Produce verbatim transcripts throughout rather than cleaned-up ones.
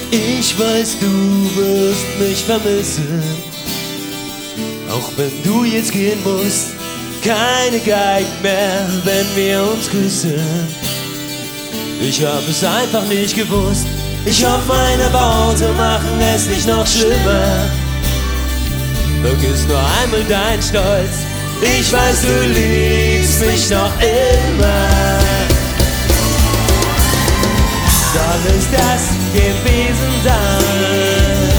Ich weiß, du wirst mich vermissen, auch wenn du jetzt gehen musst. Keine Geigen mehr, wenn wir uns küssen. Ich hab es einfach nicht gewusst. Ich hoffe, meine Worte machen es nicht noch schlimmer. Vergiss nur einmal deinen Stolz. Ich weiß, du liebst mich noch immer. Soll es das gewesen sein?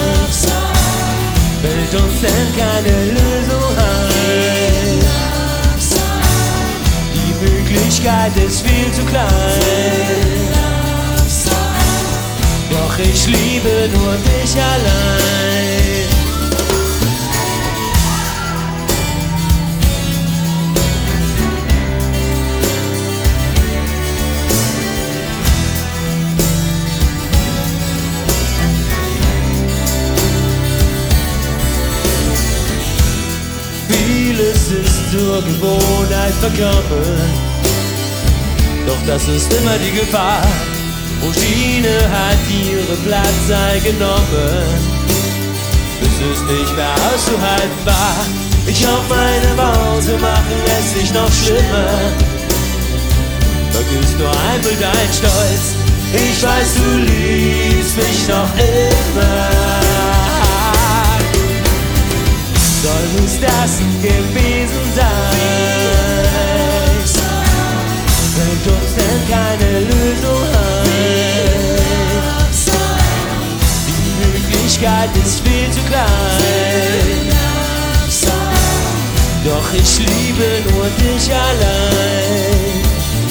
Fällt uns denn keine Lösung ein? Die Möglichkeit ist viel zu klein. Doch ich liebe nur dich allein. Vieles ist zur Gewohnheit verkommen, doch das ist immer die Gefahr. Routine hat ihren Platz eingenommen, bis es nicht mehr auszuhalten war. Ich hoffe, meine Worte machen es nicht noch schlimmer. Vergiss nur einmal deinen Stolz. Ich weiß, du liebst mich noch immer. Soll es das gewesen sein? Fällt uns denn keine Lösung ein? Die Möglichkeit ist viel zu klein. Doch ich liebe nur dich allein.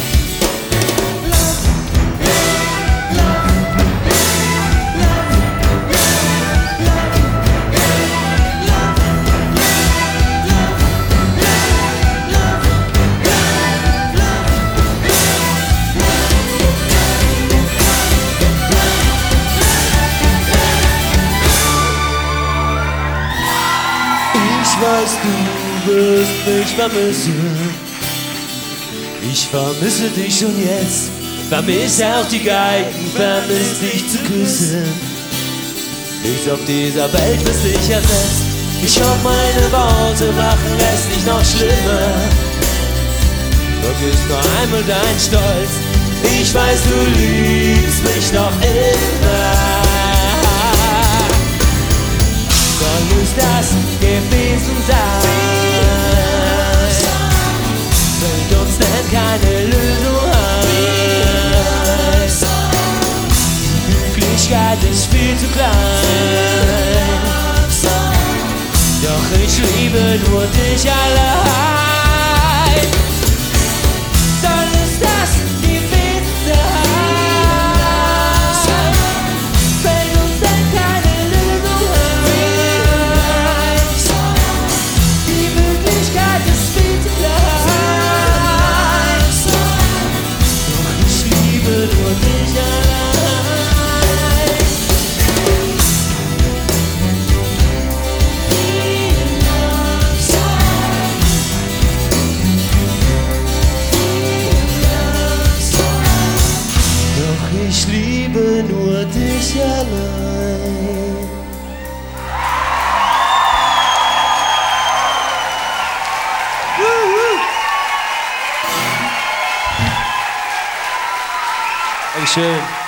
Ich weiß, du wirst mich vermissen. Ich vermisse dich schon jetzt. Vermisse auch die Geigen, vermisse dich zu küssen. Nichts auf dieser Welt, was dich ersetzt. Ich hoffe, meine Worte machen es nicht noch schlimmer. Vergiss nur einmal deinen Stolz. Ich weiß, du liebst mich noch immer. Soll es das gewesen sein? Fällt uns denn keine Lösung ein? Die Möglichkeit ist viel zu klein. Doch ich liebe nur dich allein. Soll es das gewesen sein? Ich liebe nur dich allein. Dankeschön.